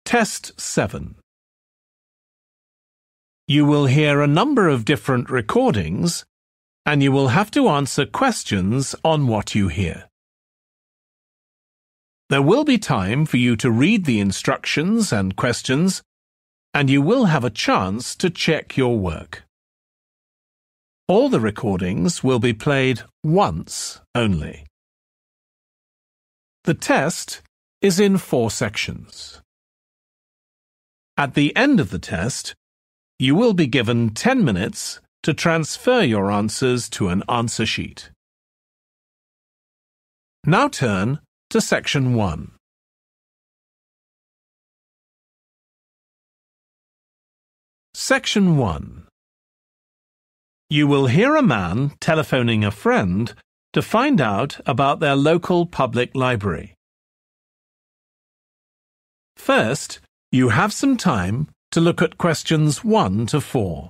Test 7. You will hear a number of different recordings, and you will have to answer questions on what you hear. There will be time for you to read the instructions and questions, and you will have a chance to check your work. All the recordings will be played once only. The test is in 4 sections. At the end of the test, you will be given 10 minutes to transfer your answers to an answer sheet. Now turn to Section 1. Section 1. You will hear a man telephoning a friend to find out about their local public library. First, you have some time to look at questions 1 to 4.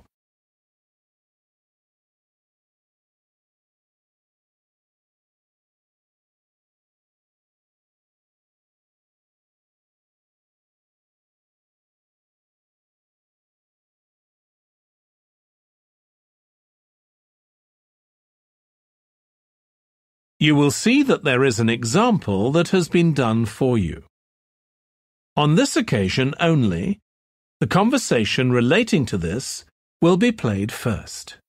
You will see that there is an example that has been done for you. On this occasion only, the conversation relating to this will be played first.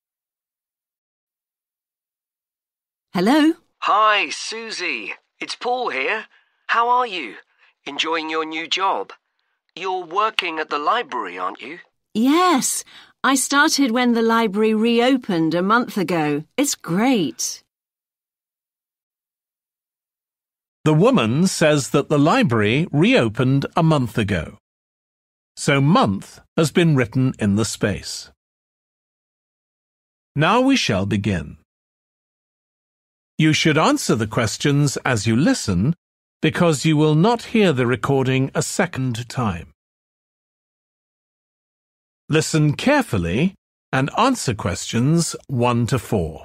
Hello? Hi, Susie. It's Paul here. How are you? Enjoying your new job? You're working at the library, aren't you? Yes, I started when the library reopened a month ago. It's great. The woman says that the library reopened a month ago. So month has been written in the space. Now we shall begin. You should answer the questions as you listen because you will not hear the recording a second time. Listen carefully and answer questions 1 to 4.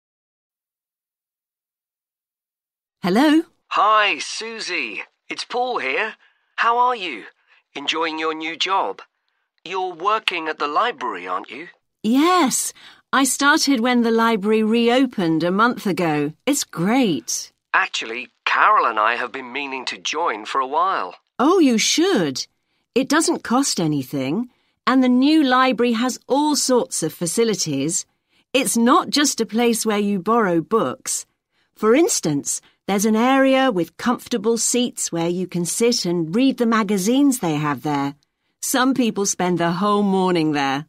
Hello? Hi, Susie. It's Paul here. How are you? Enjoying your new job? You're working at the library, aren't you? Yes, I started when the library reopened a month ago. It's great. Actually, Carol and I have been meaning to join for a while. Oh, you should. It doesn't cost anything, and the new library has all sorts of facilities. It's not just a place where you borrow books. For instance, there's an area with comfortable seats where you can sit and read the magazines they have there. Some people spend the whole morning there.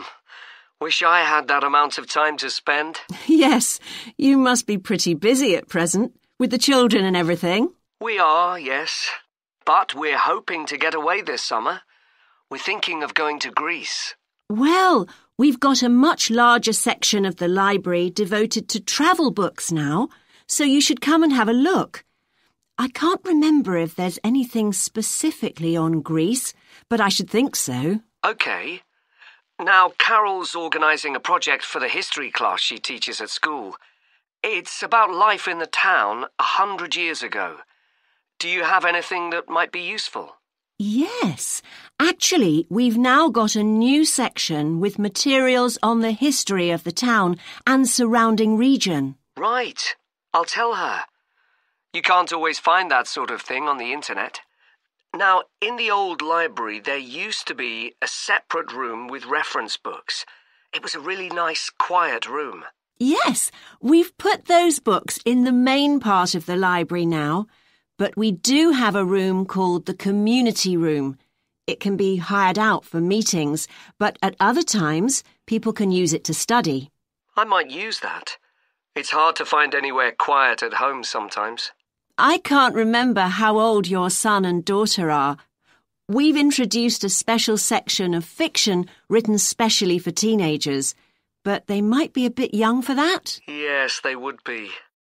Wish I had that amount of time to spend. Yes, you must be pretty busy at present, with the children and everything. We are, yes. But we're hoping to get away this summer. We're thinking of going to Greece. Well, we've got a much larger section of the library devoted to travel books now, so you should come and have a look. I can't remember if there's anything specifically on Greece, but I should think so. OK. Now, Carol's organising a project for the history class she teaches at school. It's about life in the town 100 years ago. Do you have anything that might be useful? Yes. Actually, we've now got a new section with materials on the history of the town and surrounding region. Right. I'll tell her. You can't always find that sort of thing on the internet. Now, in the old library, there used to be a separate room with reference books. It was a really nice, quiet room. Yes, we've put those books in the main part of the library now, but we do have a room called the community room. It can be hired out for meetings, but at other times, people can use it to study. I might use that. It's hard to find anywhere quiet at home sometimes. I can't remember how old your son and daughter are. We've introduced a special section of fiction written specially for teenagers, but they might be a bit young for that. Yes, they would be.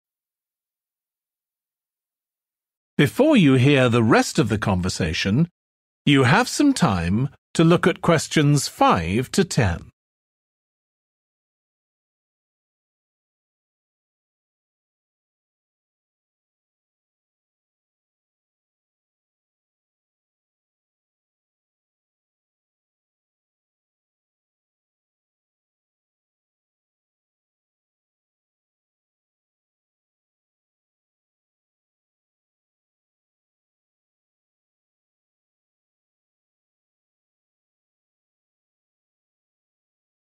Before you hear the rest of the conversation, you have some time to look at questions 5 to 10.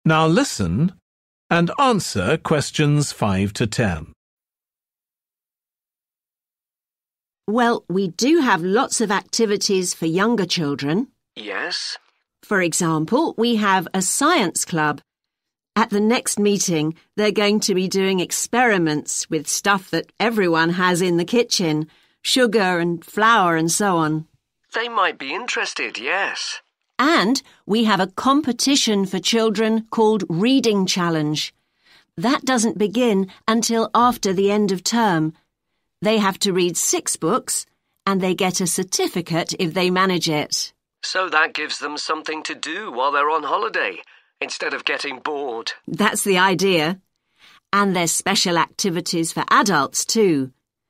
Now listen and answer questions 5 to 10. Well, we do have lots of activities for younger children. Yes? For example, we have a science club. At the next meeting, they're going to be doing experiments with stuff that everyone has in the kitchen, sugar and flour and so on. They might be interested, yes. And we have a competition for children called Reading Challenge. That doesn't begin until after the end of term. They have to read 6 books and they get a certificate if they manage it. So that gives them something to do while they're on holiday, instead of getting bored. That's the idea. And there's special activities for adults too.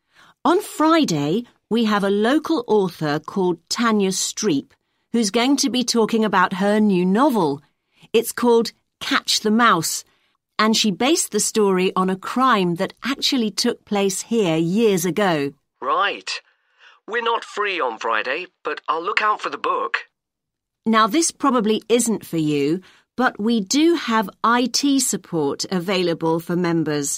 On Friday, we have a local author called Tanya Streep, who's going to be talking about her new novel. It's called Catch the Mouse, and she based the story on a crime that actually took place here years ago. Right. We're not free on Friday, but I'll look out for the book. Now, this probably isn't for you, but we do have IT support available for members.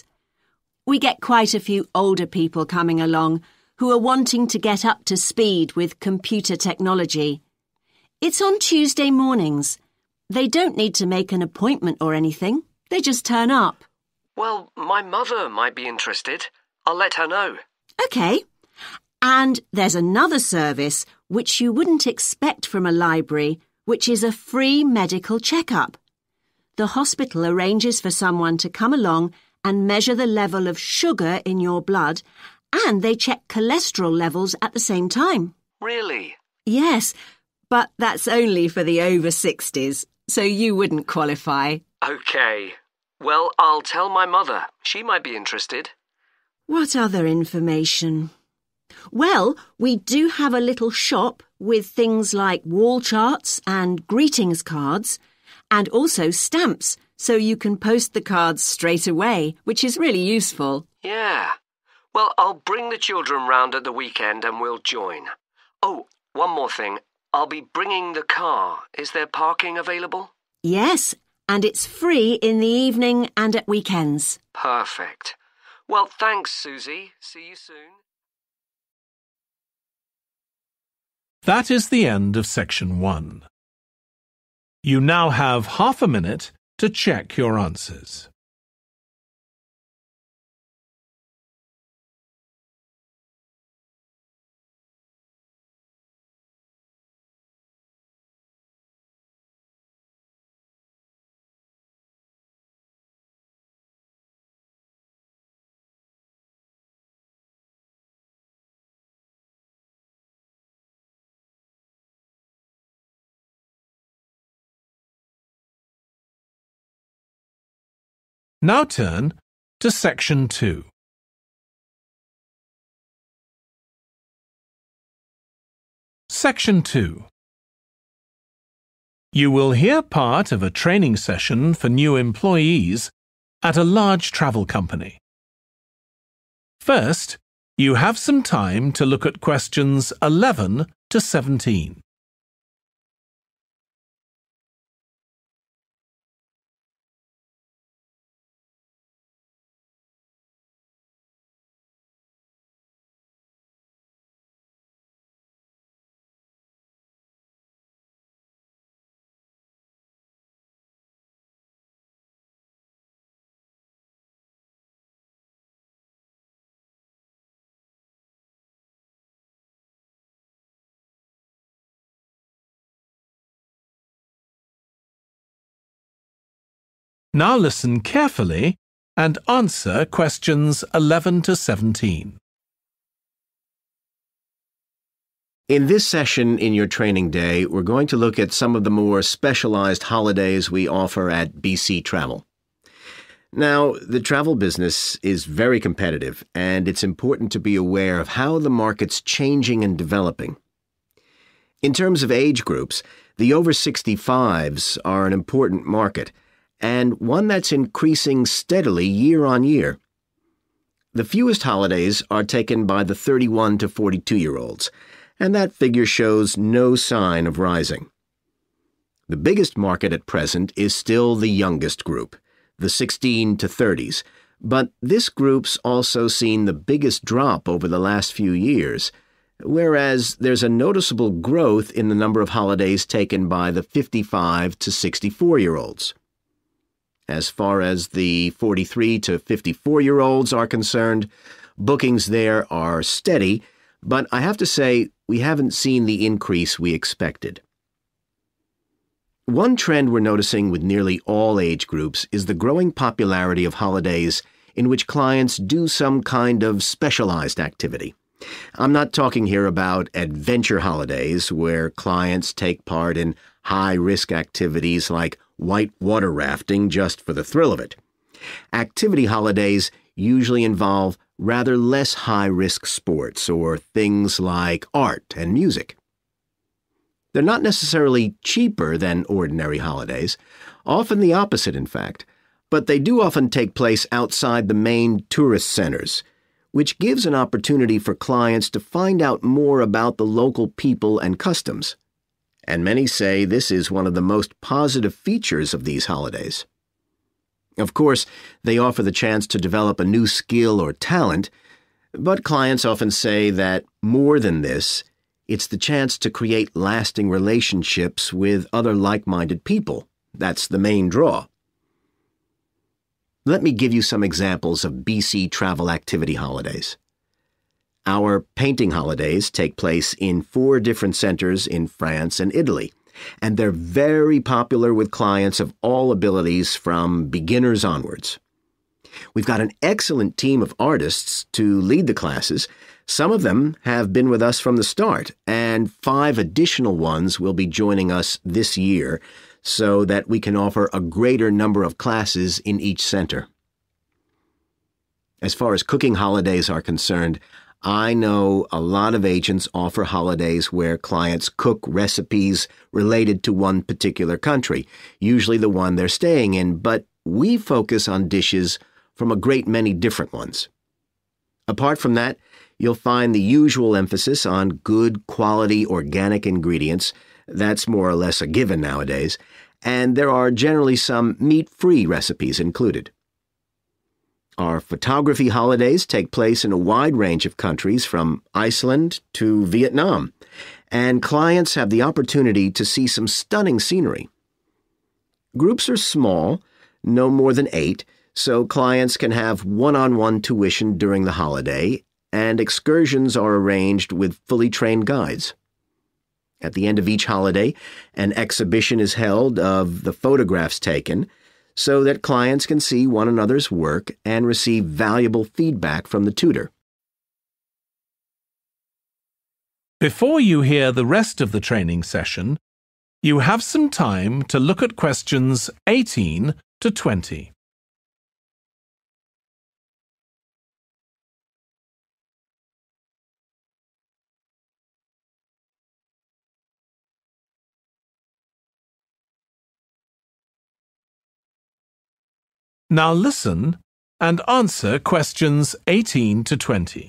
We get quite a few older people coming along who are wanting to get up to speed with computer technology. It's on Tuesday mornings. They don't need to make an appointment or anything. They just turn up. Well, my mother might be interested. I'll let her know. OK. And there's another service which you wouldn't expect from a library, which is a free medical checkup. The hospital arranges for someone to come along and measure the level of sugar in your blood, and they check cholesterol levels at the same time. Really? Yes, but that's only for the over 60s, so you wouldn't qualify. OK. Well, I'll tell my mother. She might be interested. What other information? Well, we do have a little shop with things like wall charts and greetings cards, and also stamps, so you can post the cards straight away, which is really useful. Yeah. Well, I'll bring the children round at the weekend and we'll join. Oh, one more thing. I'll be bringing the car. Is there parking available? Yes, and it's free in the evening and at weekends. Perfect. Well, thanks, Susie. See you soon. That is the end of section 1. You now have half a minute to check your answers. Now turn to section 2. Section 2. You will hear part of a training session for new employees at a large travel company. First, you have some time to look at questions 11 to 17. Now listen carefully and answer questions 11 to 17. In this session in your training day, we're going to look at some of the more specialized holidays we offer at BC Travel. Now, the travel business is very competitive, and it's important to be aware of how the market's changing and developing. In terms of age groups, the over 65s are an important market, and one that's increasing steadily year on year. The fewest holidays are taken by the 31 to 42-year-olds, and that figure shows no sign of rising. The biggest market at present is still the youngest group, the 16 to 30s, but this group's also seen the biggest drop over the last few years, whereas there's a noticeable growth in the number of holidays taken by the 55 to 64-year-olds. As far as the 43 to 54-year-olds are concerned, bookings there are steady, but I have to say we haven't seen the increase we expected. One trend we're noticing with nearly all age groups is the growing popularity of holidays in which clients do some kind of specialized activity. I'm not talking here about adventure holidays where clients take part in high-risk activities like white water rafting just for the thrill of it. Activity holidays usually involve rather less high-risk sports or things like art and music. They're not necessarily cheaper than ordinary holidays, often the opposite, in fact, but they do often take place outside the main tourist centers, which gives an opportunity for clients to find out more about the local people and customs. And many say this is one of the most positive features of these holidays. Of course, they offer the chance to develop a new skill or talent, but clients often say that more than this, it's the chance to create lasting relationships with other like-minded people. That's the main draw. Let me give you some examples of BC travel activity holidays. Our painting holidays take place in 4 different centers in France and Italy, and they're very popular with clients of all abilities from beginners onwards. We've got an excellent team of artists to lead the classes. Some of them have been with us from the start, and 5 additional ones will be joining us this year so that we can offer a greater number of classes in each center. As far as cooking holidays are concerned, I know a lot of agents offer holidays where clients cook recipes related to one particular country, usually the one they're staying in, but we focus on dishes from a great many different ones. Apart from that, you'll find the usual emphasis on good quality organic ingredients. That's more or less a given nowadays, and there are generally some meat-free recipes included. Our photography holidays take place in a wide range of countries from Iceland to Vietnam, and clients have the opportunity to see some stunning scenery. Groups are small, no more than 8, so clients can have one-on-one tuition during the holiday, and excursions are arranged with fully trained guides. At the end of each holiday, an exhibition is held of the photographs taken so that clients can see one another's work and receive valuable feedback from the tutor. Before you hear the rest of the training session, you have some time to look at questions 18 to 20. Now listen and answer questions 18 to 20.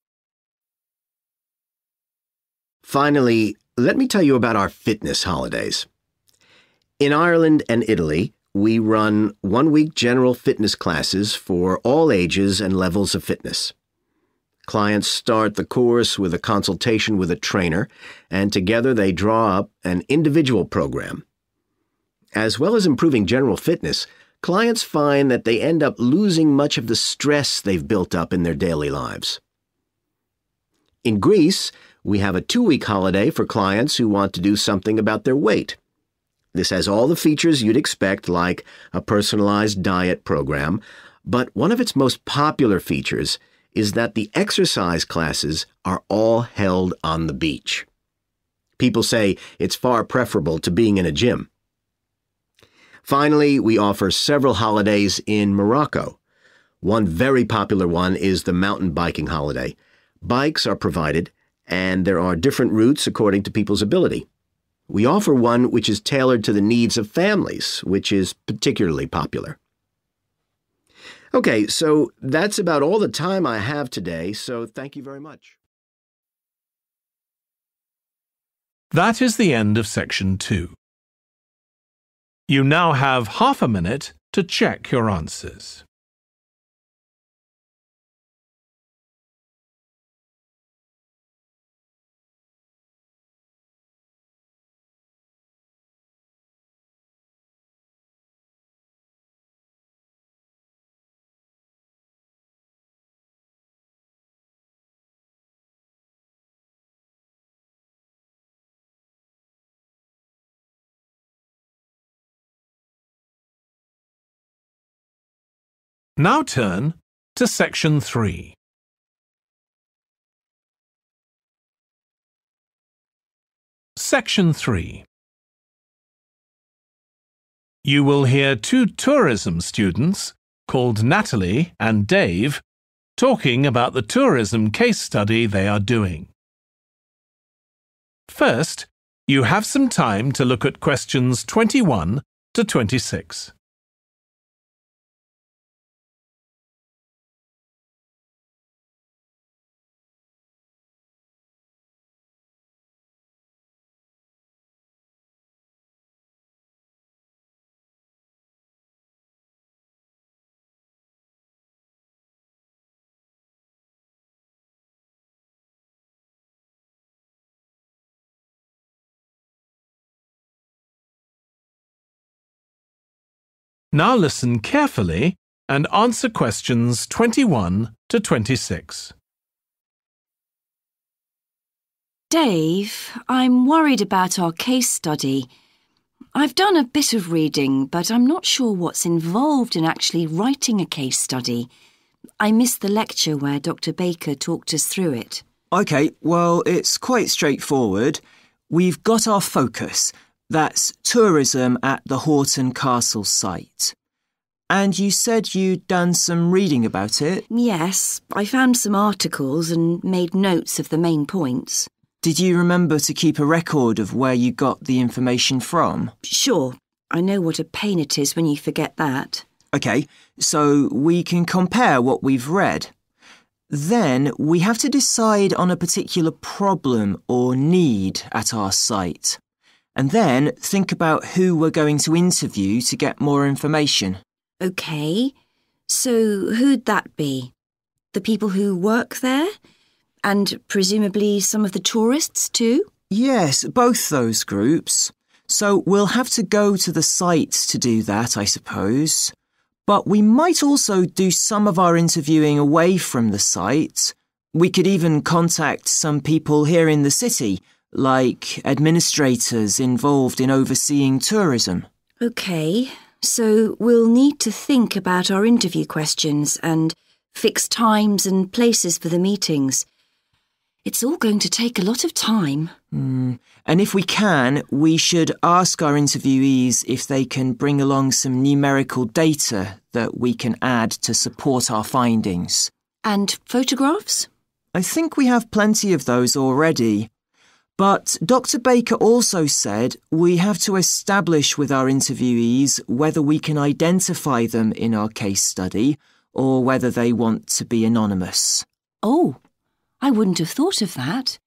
Finally, let me tell you about our fitness holidays. In Ireland and Italy, we run one-week general fitness classes for all ages and levels of fitness. Clients start the course with a consultation with a trainer, and together they draw up an individual program. As well as improving general fitness, clients find that they end up losing much of the stress they've built up in their daily lives. In Greece, we have a 2-week holiday for clients who want to do something about their weight. This has all the features you'd expect, like a personalized diet program, but one of its most popular features is that the exercise classes are all held on the beach. People say it's far preferable to being in a gym. Finally, we offer several holidays in Morocco. One very popular one is the mountain biking holiday. Bikes are provided, and there are different routes according to people's ability. We offer one which is tailored to the needs of families, which is particularly popular. Okay, so that's about all the time I have today, so thank you very much. That is the end of section 2. You now have half a minute to check your answers. Now turn to Section 3. Section 3. You will hear two tourism students, called Natalie and Dave, talking about the tourism case study they are doing. First, you have some time to look at questions 21 to 26. Now listen carefully and answer questions 21 to 26. Dave, I'm worried about our case study. I've done a bit of reading, but I'm not sure what's involved in actually writing a case study. I missed the lecture where Dr. Baker talked us through it. OK, well, it's quite straightforward. We've got our focus. That's tourism at the Horton Castle site. And you said you'd done some reading about it? Yes, I found some articles and made notes of the main points. Did you remember to keep a record of where you got the information from? Sure, I know what a pain it is when you forget that. OK, so we can compare what we've read. Then we have to decide on a particular problem or need at our site. And then think about who we're going to interview to get more information. OK, so who'd that be? The people who work there? And presumably some of the tourists too? Yes, both those groups. So we'll have to go to the site to do that, I suppose. But we might also do some of our interviewing away from the site. We could even contact some people here in the city, like administrators involved in overseeing tourism. OK, so we'll need to think about our interview questions and fix times and places for the meetings. It's all going to take a lot of time. And if we can, we should ask our interviewees if they can bring along some numerical data that we can add to support our findings. And photographs? I think we have plenty of those already. But Dr. Baker also said we have to establish with our interviewees whether we can identify them in our case study or whether they want to be anonymous. Oh, I wouldn't have thought of that.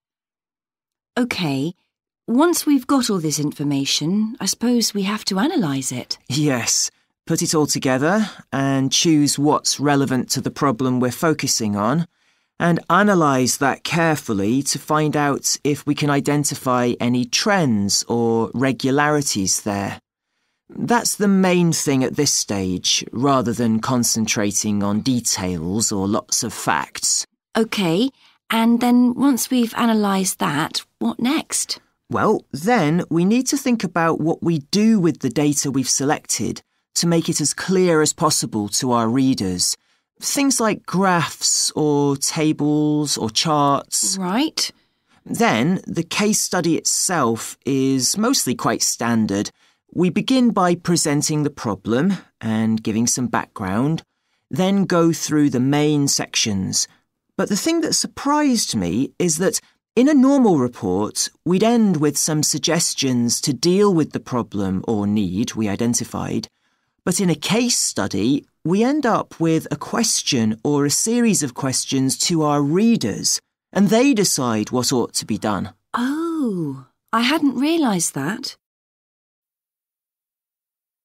OK, once we've got all this information, I suppose we have to analyse it. Yes, put it all together and choose what's relevant to the problem we're focusing on, and analyse that carefully to find out if we can identify any trends or regularities there. That's the main thing at this stage, rather than concentrating on details or lots of facts. OK, and then once we've analysed that, what next? Well, then we need to think about what we do with the data we've selected to make it as clear as possible to our readers. Things like graphs or tables or charts. Right. Then the case study itself is mostly quite standard. We begin by presenting the problem and giving some background, then go through the main sections. But the thing that surprised me is that in a normal report, we'd end with some suggestions to deal with the problem or need we identified. But in a case study, we end up with a question or a series of questions to our readers, and they decide what ought to be done. Oh, I hadn't realised that.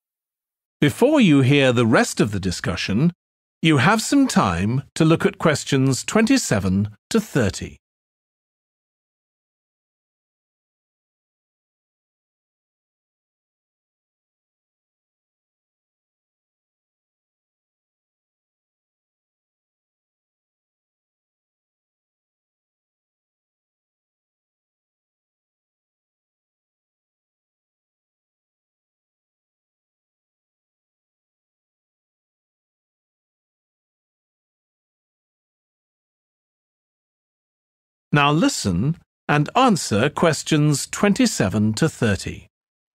Before you hear the rest of the discussion, you have some time to look at questions 27 to 30. Now listen and answer questions 27 to 30.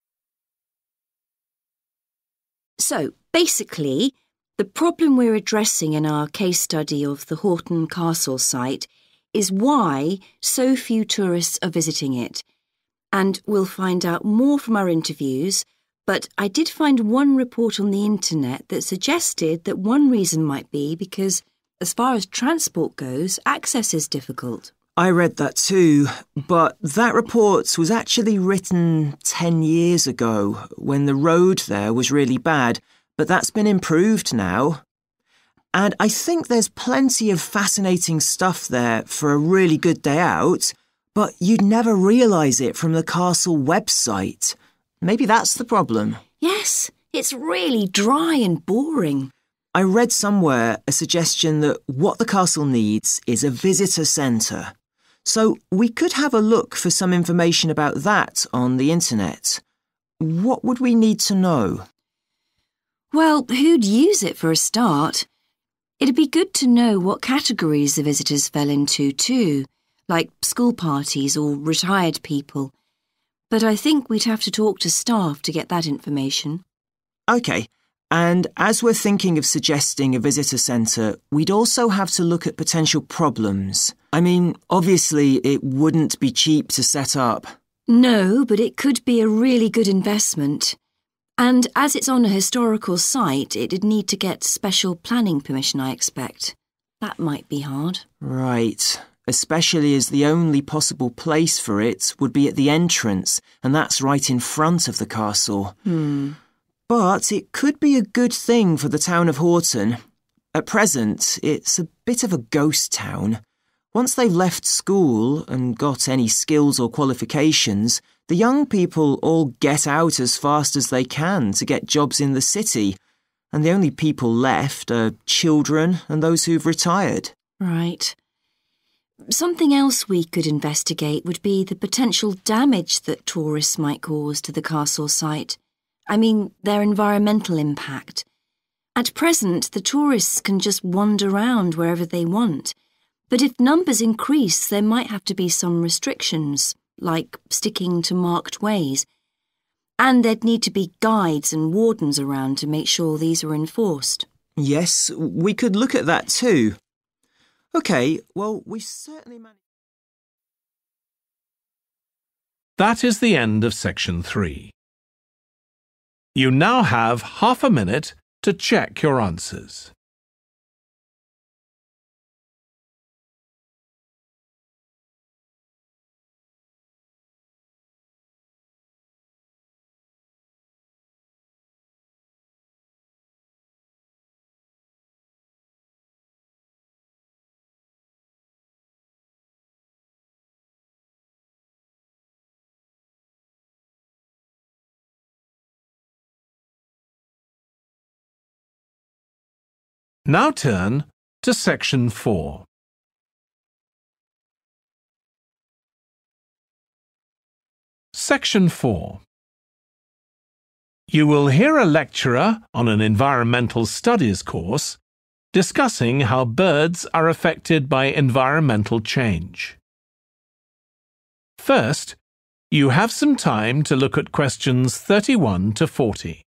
So, basically, the problem we're addressing in our case study of the Horton Castle site is why so few tourists are visiting it. And we'll find out more from our interviews, but I did find one report on the internet that suggested that one reason might be because, as far as transport goes, access is difficult. I read that too, but that report was actually written 10 years ago when the road there was really bad, but that's been improved now. And I think there's plenty of fascinating stuff there for a really good day out, but you'd never realise it from the castle website. Maybe that's the problem. Yes, it's really dry and boring. I read somewhere a suggestion that what the castle needs is a visitor centre. So we could have a look for some information about that on the internet. What would we need to know? Well, who'd use it for a start? It'd be good to know what categories the visitors fell into too, like school parties or retired people. But I think we'd have to talk to staff to get that information. OK, and as we're thinking of suggesting a visitor centre, we'd also have to look at potential problems. I mean, obviously it wouldn't be cheap to set up. No, but it could be a really good investment. And as it's on a historical site, it'd need to get special planning permission, I expect. That might be hard. Right, especially as the only possible place for it would be at the entrance, and that's right in front of the castle. But it could be a good thing for the town of Horton. At present, it's a bit of a ghost town. Once they've left school and got any skills or qualifications, the young people all get out as fast as they can to get jobs in the city, and the only people left are children and those who've retired. Right. Something else we could investigate would be the potential damage that tourists might cause to the castle site. I mean, their environmental impact. At present, the tourists can just wander around wherever they want. But if numbers increase, there might have to be some restrictions, like sticking to marked ways. And there'd need to be guides and wardens around to make sure these are enforced. Yes, we could look at that too. OK, well, we certainly managed... That is the end of section 3. You now have half a minute to check your answers. Now turn to section 4. Section 4. You will hear a lecturer on an environmental studies course discussing how birds are affected by environmental change. First, you have some time to look at questions 31 to 40.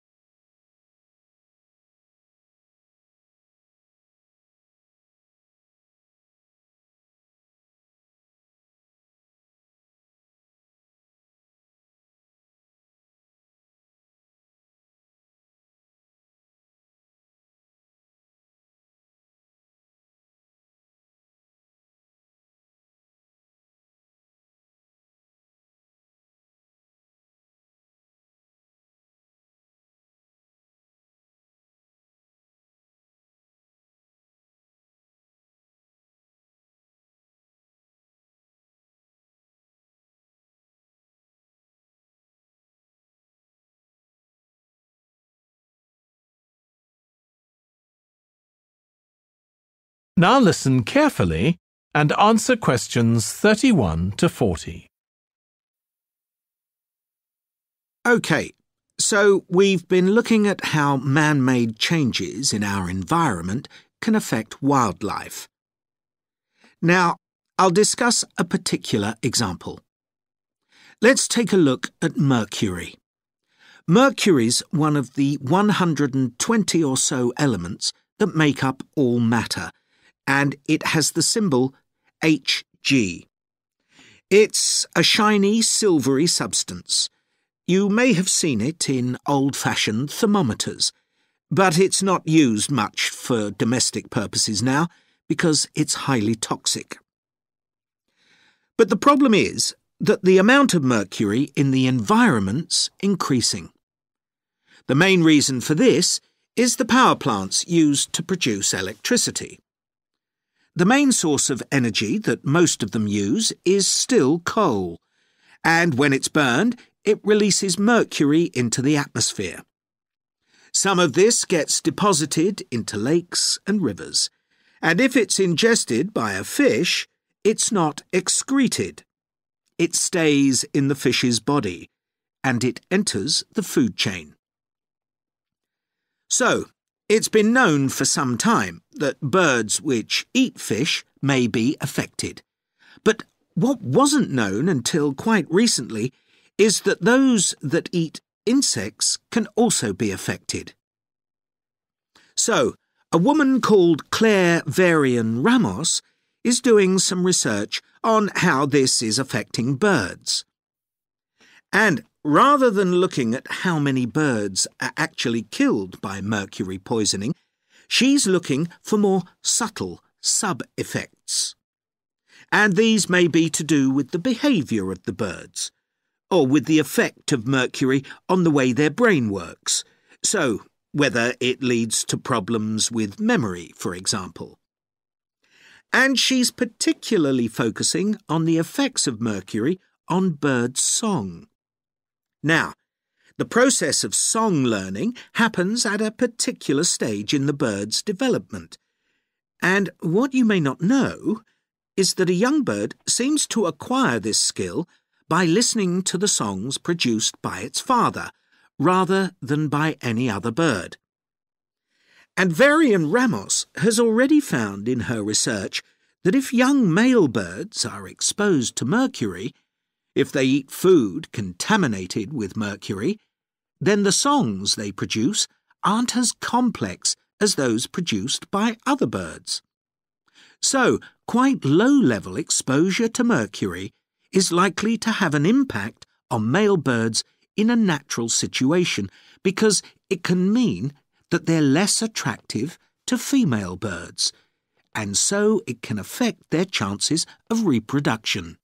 Now listen carefully and answer questions 31 to 40. OK, so we've been looking at how man-made changes in our environment can affect wildlife. Now, I'll discuss a particular example. Let's take a look at mercury. Mercury's one of the 120 or so elements that make up all matter, and it has the symbol Hg. It's a shiny, silvery substance. You may have seen it in old-fashioned thermometers, but it's not used much for domestic purposes now because it's highly toxic. But the problem is that the amount of mercury in the environment's increasing. The main reason for this is the power plants used to produce electricity. The main source of energy that most of them use is still coal, and when it's burned, it releases mercury into the atmosphere. Some of this gets deposited into lakes and rivers, and if it's ingested by a fish, it's not excreted. It stays in the fish's body, and it enters the food chain. So, it's been known for some time that birds which eat fish may be affected. But what wasn't known until quite recently is that those that eat insects can also be affected. So, a woman called Claire Varian Ramos is doing some research on how this is affecting birds. And rather than looking at how many birds are actually killed by mercury poisoning, she's looking for more subtle sub-effects. And these may be to do with the behaviour of the birds, or with the effect of mercury on the way their brain works, so whether it leads to problems with memory, for example. And she's particularly focusing on the effects of mercury on bird song. Now, the process of song learning happens at a particular stage in the bird's development. And what you may not know is that a young bird seems to acquire this skill by listening to the songs produced by its father, rather than by any other bird. And Varian Ramos has already found in her research that if young male birds are exposed to mercury, if they eat food contaminated with mercury, then the songs they produce aren't as complex as those produced by other birds. So, quite low-level exposure to mercury is likely to have an impact on male birds in a natural situation because it can mean that they're less attractive to female birds, and so it can affect their chances of reproduction.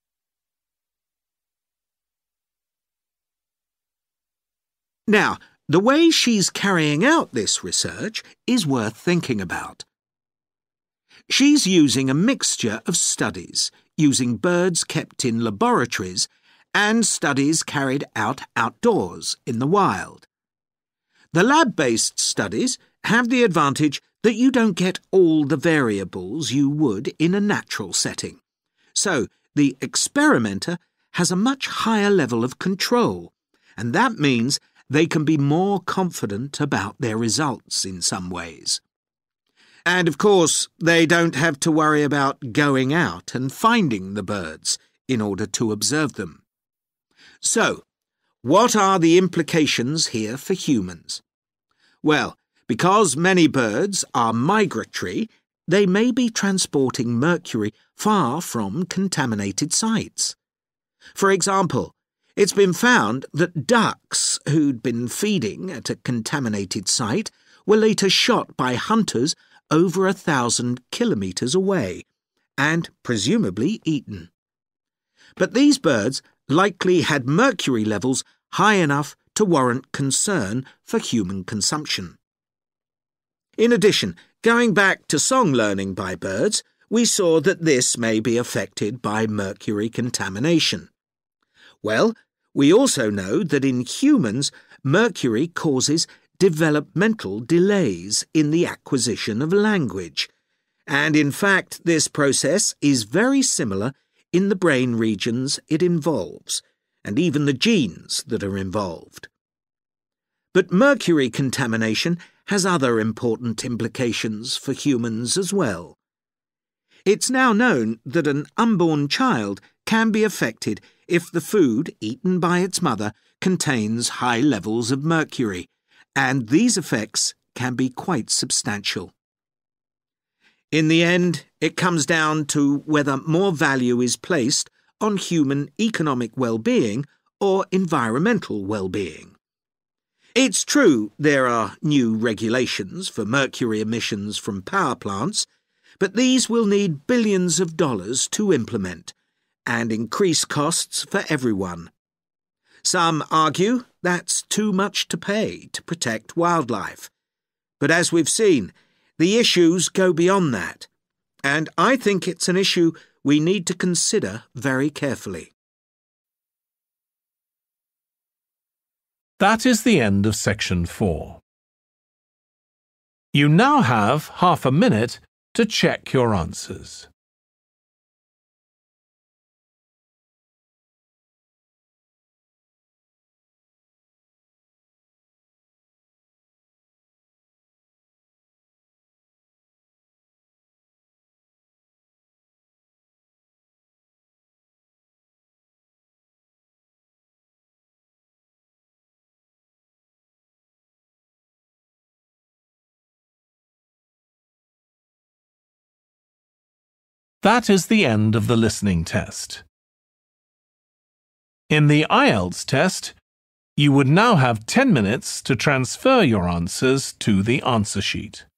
Now, the way she's carrying out this research is worth thinking about. She's using a mixture of studies, using birds kept in laboratories and studies carried out outdoors in the wild. The lab-based studies have the advantage that you don't get all the variables you would in a natural setting. So, the experimenter has a much higher level of control, and that means they can be more confident about their results in some ways. And of course, they don't have to worry about going out and finding the birds in order to observe them. So, what are the implications here for humans? Well, because many birds are migratory, they may be transporting mercury far from contaminated sites. For example, it's been found that ducks who'd been feeding at a contaminated site were later shot by hunters over 1,000 kilometres away and presumably eaten. But these birds likely had mercury levels high enough to warrant concern for human consumption. In addition, going back to song learning by birds, we saw that this may be affected by mercury contamination. Well, we also know that in humans, mercury causes developmental delays in the acquisition of language, And in fact, this process is very similar in the brain regions it involves, and even the genes that are involved. But mercury contamination has other important implications for humans as well. It's now known that an unborn child can be affected if the food eaten by its mother contains high levels of mercury, and these effects can be quite substantial. In the end, it comes down to whether more value is placed on human economic well-being or environmental well-being. It's true there are new regulations for mercury emissions from power plants, but these will need billions of dollars to implement and increase costs for everyone. Some argue that's too much to pay to protect wildlife. But as we've seen, the issues go beyond that, and I think it's an issue we need to consider very carefully. That is the end of section 4. You now have half a minute to check your answers. That is the end of the listening test. In the IELTS test, you would now have 10 minutes to transfer your answers to the answer sheet.